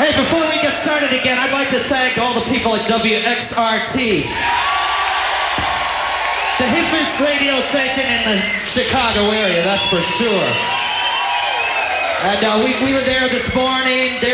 Hey, before we get started again, I'd like to thank all the people at WXRT, the hippest radio station in the Chicago area, that's for sure. And we were there this morning.